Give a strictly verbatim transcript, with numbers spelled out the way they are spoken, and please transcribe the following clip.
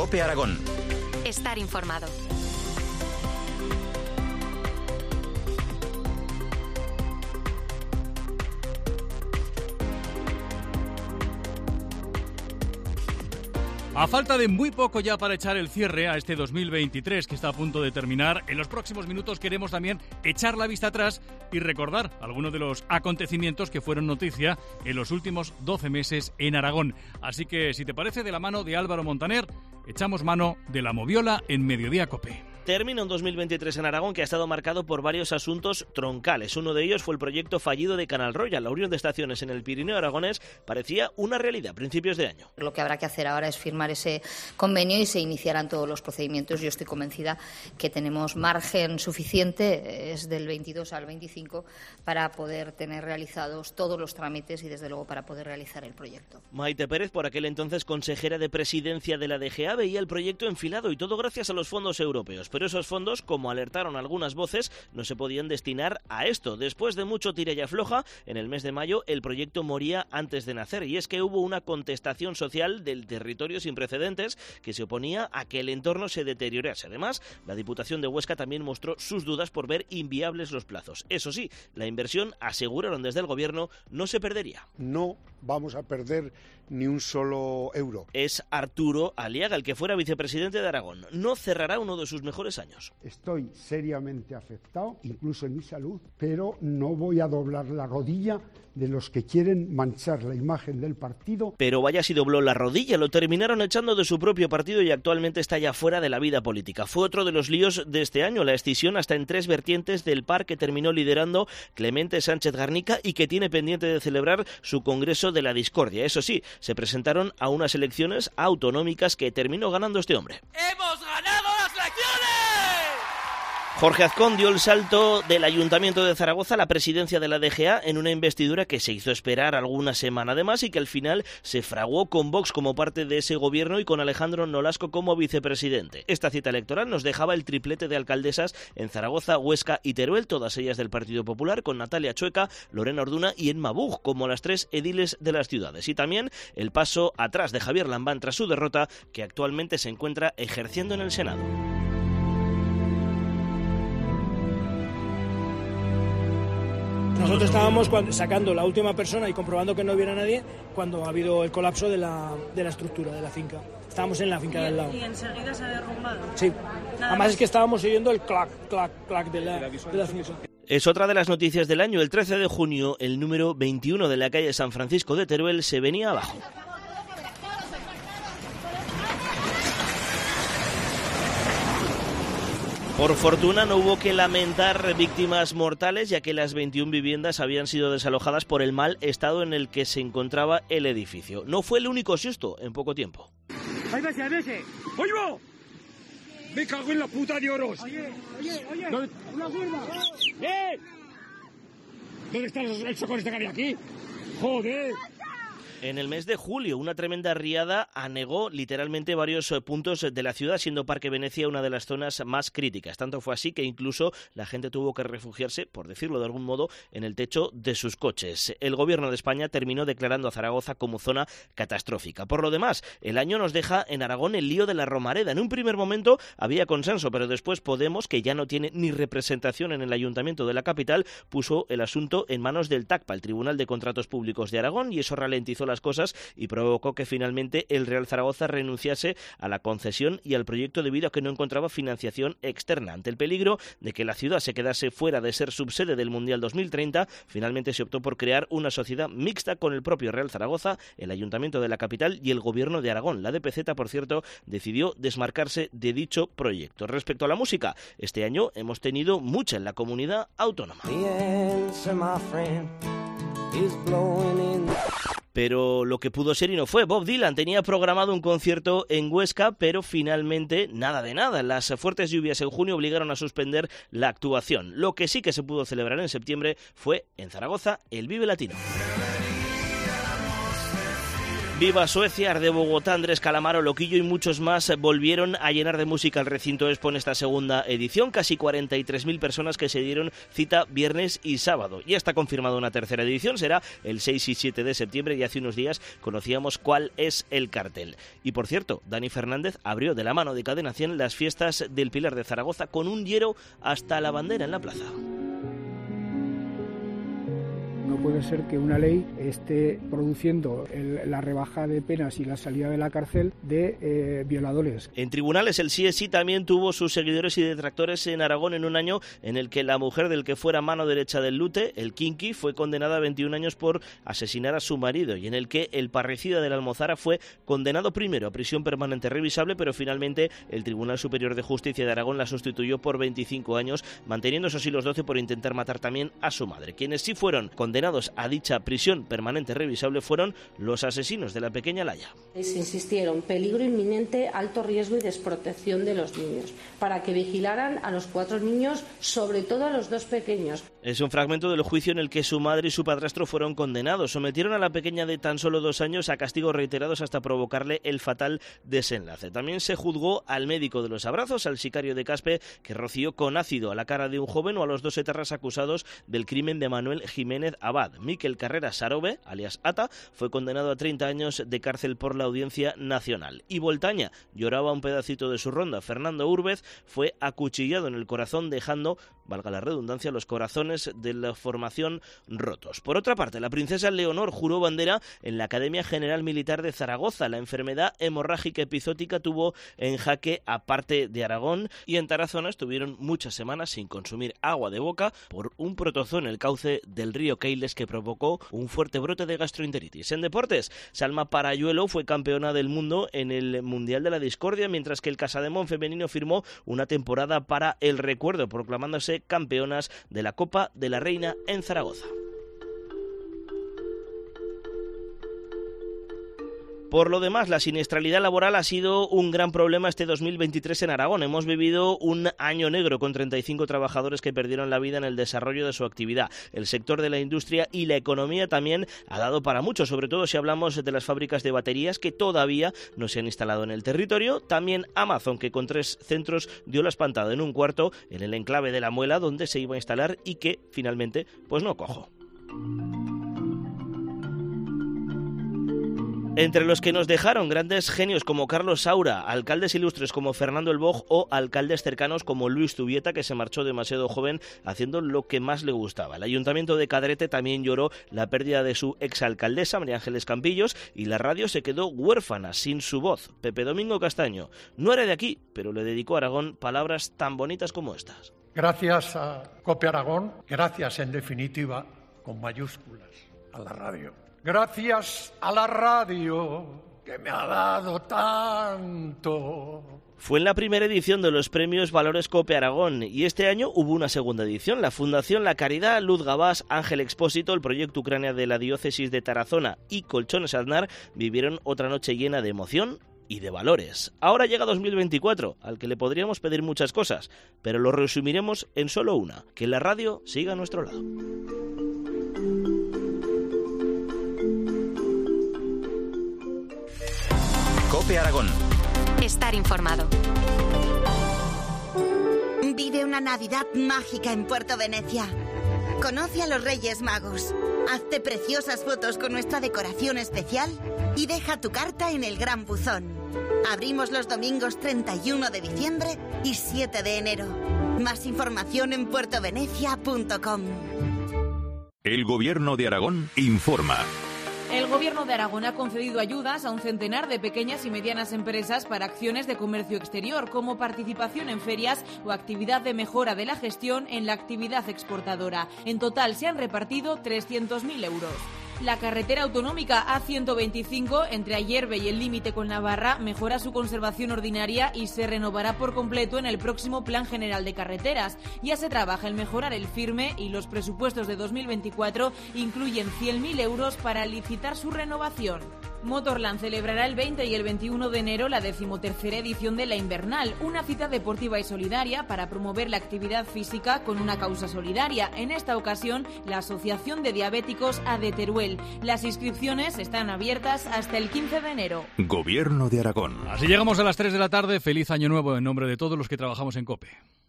COPE Aragón. Estar informado. A falta de muy poco ya para echar el cierre a este dos mil veintitrés que está a punto de terminar, en los próximos minutos queremos también echar la vista atrás y recordar algunos de los acontecimientos que fueron noticia en los últimos doce meses en Aragón. Así que, si te parece, de la mano de Álvaro Montaner, echamos mano de la moviola en Mediodía COPE. Termina un dos mil veintitrés en Aragón que ha estado marcado por varios asuntos troncales. Uno de ellos fue el proyecto fallido de Canal Royal. La unión de estaciones en el Pirineo aragonés parecía una realidad a principios de año. Lo que habrá que hacer ahora es firmar ese convenio y se iniciarán todos los procedimientos. Yo estoy convencida que tenemos margen suficiente, es del veintidós al veinticinco, para poder tener realizados todos los trámites y, desde luego, para poder realizar el proyecto. Maite Pérez, por aquel entonces consejera de presidencia de la D G A, veía el proyecto enfilado y todo gracias a los fondos europeos. Pero esos fondos, como alertaron algunas voces, no se podían destinar a esto. Después de mucho tira y afloja, en el mes de mayo el proyecto moría antes de nacer, y es que hubo una contestación social del territorio sin precedentes que se oponía a que el entorno se deteriorase. Además, la Diputación de Huesca también mostró sus dudas por ver inviables los plazos. Eso sí, la inversión, aseguraron desde el gobierno, no se perdería. No vamos a perder ni un solo euro. Es Arturo Aliaga, el que fuera vicepresidente de Aragón. No cerrará uno de sus mejores años. Estoy seriamente afectado, incluso en mi salud, pero no voy a doblar la rodilla de los que quieren manchar la imagen del partido. Pero vaya si dobló la rodilla, lo terminaron echando de su propio partido y actualmente está ya fuera de la vida política. Fue otro de los líos de este año, la escisión hasta en tres vertientes del P A R que terminó liderando Clemente Sánchez Garnica y que tiene pendiente de celebrar su Congreso de la Discordia. Eso sí, se presentaron a unas elecciones autonómicas que terminó ganando este hombre. ¡Hemos ganado las elecciones! Jorge Azcón dio el salto del Ayuntamiento de Zaragoza a la presidencia de la D G A en una investidura que se hizo esperar alguna semana además y que al final se fraguó con Vox como parte de ese gobierno y con Alejandro Nolasco como vicepresidente. Esta cita electoral nos dejaba el triplete de alcaldesas en Zaragoza, Huesca y Teruel, todas ellas del Partido Popular, con Natalia Chueca, Lorena Orduna y Emma Buch como las tres ediles de las ciudades. Y también el paso atrás de Javier Lambán tras su derrota, que actualmente se encuentra ejerciendo en el Senado. Nosotros estábamos cuando, sacando la última persona y comprobando que no hubiera nadie cuando ha habido el colapso de la, de la estructura, de la finca. Estábamos en la finca ¿Y, del lado. ¿Y enseguida se ha derrumbado? Sí. Nada Además más. es que estábamos oyendo el clac, clac, clac de la, de la finca. Es otra de las noticias del año. El trece de junio, el número veintiuno de la calle San Francisco de Teruel se venía abajo. Por fortuna no hubo que lamentar víctimas mortales, ya que las veintiuna viviendas habían sido desalojadas por el mal estado en el que se encontraba el edificio. No fue el único susto en poco tiempo. ¡Ahí vese, ahí vese! ¡Oye, va! ¡Me cago en la puta de oros! Oye, oye, oye, ¿dónde? ¡Una firma! ¡Eh! ¿Dónde está el socorrista que había aquí? ¡Joder! En el mes de julio, una tremenda riada anegó literalmente varios puntos de la ciudad, siendo Parque Venecia una de las zonas más críticas. Tanto fue así que incluso la gente tuvo que refugiarse, por decirlo de algún modo, en el techo de sus coches. El gobierno de España terminó declarando a Zaragoza como zona catastrófica. Por lo demás, el año nos deja en Aragón el lío de la Romareda. En un primer momento había consenso, pero después Podemos, que ya no tiene ni representación en el ayuntamiento de la capital, puso el asunto en manos del TACPA, el Tribunal de Contratos Públicos de Aragón, y eso ralentizó las cosas y provocó que finalmente el Real Zaragoza renunciase a la concesión y al proyecto debido a que no encontraba financiación externa. Ante el peligro de que la ciudad se quedase fuera de ser subsede del Mundial dos mil treinta, finalmente se optó por crear una sociedad mixta con el propio Real Zaragoza, el Ayuntamiento de la capital y el Gobierno de Aragón. La D P Z, por cierto, decidió desmarcarse de dicho proyecto. Respecto a la música, este año hemos tenido mucha en la comunidad autónoma. Pero lo que pudo ser y no fue. Bob Dylan tenía programado un concierto en Huesca, pero finalmente nada de nada. Las fuertes lluvias en junio obligaron a suspender la actuación. Lo que sí que se pudo celebrar en septiembre fue en Zaragoza el Vive Latino. Viva Suecia, Arde Bogotá, Andrés Calamaro, Loquillo y muchos más volvieron a llenar de música el recinto Expo en esta segunda edición. Casi cuarenta y tres mil personas que se dieron cita viernes y sábado. Ya está confirmada una tercera edición, será el seis y siete de septiembre y hace unos días conocíamos cuál es el cartel. Y por cierto, Dani Fernández abrió de la mano de Cadena cien las fiestas del Pilar de Zaragoza con un llero hasta la bandera en la plaza. No puede ser que una ley esté produciendo el, la rebaja de penas y la salida de la cárcel de eh, violadores. En tribunales el sí es sí también tuvo sus seguidores y detractores en Aragón en un año en el que la mujer del que fuera mano derecha del Lute, el Kinky, fue condenada a veintiún años por asesinar a su marido y en el que el parricida de la Almozara fue condenado primero a prisión permanente revisable, pero finalmente el Tribunal Superior de Justicia de Aragón la sustituyó por veinticinco años, manteniéndose así los doce por intentar matar también a su madre. Quienes sí fueron condenados a dicha prisión permanente revisable fueron los asesinos de la pequeña Laya. Se insistieron peligro inminente, alto riesgo y desprotección de los niños, para que vigilaran a los cuatro niños, sobre todo a los dos pequeños. Es un fragmento del juicio en el que su madre y su padrastro fueron condenados. Sometieron a la pequeña de tan solo dos años a castigos reiterados hasta provocarle el fatal desenlace. También se juzgó al médico de los abrazos, al sicario de Caspe, que roció con ácido a la cara de un joven, o a los dos etarras acusados del crimen de Manuel Jiménez Abad. Miquel Carrera Sarobe, alias Ata, fue condenado a treinta años de cárcel por la Audiencia Nacional. Y Voltaña lloraba un pedacito de su ronda. Fernando Úrbez fue acuchillado en el corazón, dejando, valga la redundancia, los corazones de la formación rotos. Por otra parte, la princesa Leonor juró bandera en la Academia General Militar de Zaragoza. La enfermedad hemorrágica epizótica tuvo en jaque a parte de Aragón, y en Tarazona estuvieron muchas semanas sin consumir agua de boca por un protozoo en el cauce del río Keiles que provocó un fuerte brote de gastroenteritis. En deportes, Salma Parayuelo fue campeona del mundo en el Mundial de la Discordia, mientras que el Casademón femenino firmó una temporada para el recuerdo, proclamándose campeonas de la Copa de la Reina en Zaragoza. Por lo demás, la siniestralidad laboral ha sido un gran problema este dos mil veintitrés en Aragón. Hemos vivido un año negro con treinta y cinco trabajadores que perdieron la vida en el desarrollo de su actividad. El sector de la industria y la economía también ha dado para mucho, sobre todo si hablamos de las fábricas de baterías que todavía no se han instalado en el territorio. También Amazon, que con tres centros dio la espantada en un cuarto en el enclave de La Muela, donde se iba a instalar y que finalmente pues no cojo. Entre los que nos dejaron grandes genios como Carlos Saura, alcaldes ilustres como Fernando El Boj o alcaldes cercanos como Luis Zubieta, que se marchó demasiado joven haciendo lo que más le gustaba. El Ayuntamiento de Cadrete también lloró la pérdida de su exalcaldesa, María Ángeles Campillos, y la radio se quedó huérfana, sin su voz. Pepe Domingo Castaño no era de aquí, pero le dedicó a Aragón palabras tan bonitas como estas. Gracias a COPE Aragón, gracias en definitiva, con mayúsculas, a la radio. Gracias a la radio que me ha dado tanto. Fue en la primera edición de los premios Valores COPE Aragón y este año hubo una segunda edición. La Fundación La Caridad, Luz Gabás, Ángel Expósito, el Proyecto Ucrania de la Diócesis de Tarazona y Colchones Aznar vivieron otra noche llena de emoción y de valores. Ahora llega dos mil veinticuatro, al que le podríamos pedir muchas cosas, pero lo resumiremos en solo una: que la radio siga a nuestro lado. COPE Aragón. Estar informado. Vive una Navidad mágica en Puerto Venecia. Conoce a los Reyes Magos. Hazte preciosas fotos con nuestra decoración especial y deja tu carta en el Gran Buzón. Abrimos los domingos treinta y uno de diciembre y siete de enero. Más información en puerto venecia punto com. El Gobierno de Aragón informa. El Gobierno de Aragón ha concedido ayudas a un centenar de pequeñas y medianas empresas para acciones de comercio exterior, como participación en ferias o actividad de mejora de la gestión en la actividad exportadora. En total se han repartido trescientos mil euros. La carretera autonómica A ciento veinticinco entre Ayerbe y el límite con Navarra mejora su conservación ordinaria y se renovará por completo en el próximo Plan General de Carreteras. Ya se trabaja en mejorar el firme y los presupuestos de dos mil veinticuatro incluyen cien mil euros para licitar su renovación. Motorland celebrará el veinte y el veintiuno de enero la decimotercera edición de la Invernal, una cita deportiva y solidaria para promover la actividad física con una causa solidaria. En esta ocasión, la Asociación de Diabéticos A de Teruel. Las inscripciones están abiertas hasta el quince de enero. Gobierno de Aragón. Así llegamos a las tres de la tarde. Feliz año nuevo en nombre de todos los que trabajamos en COPE.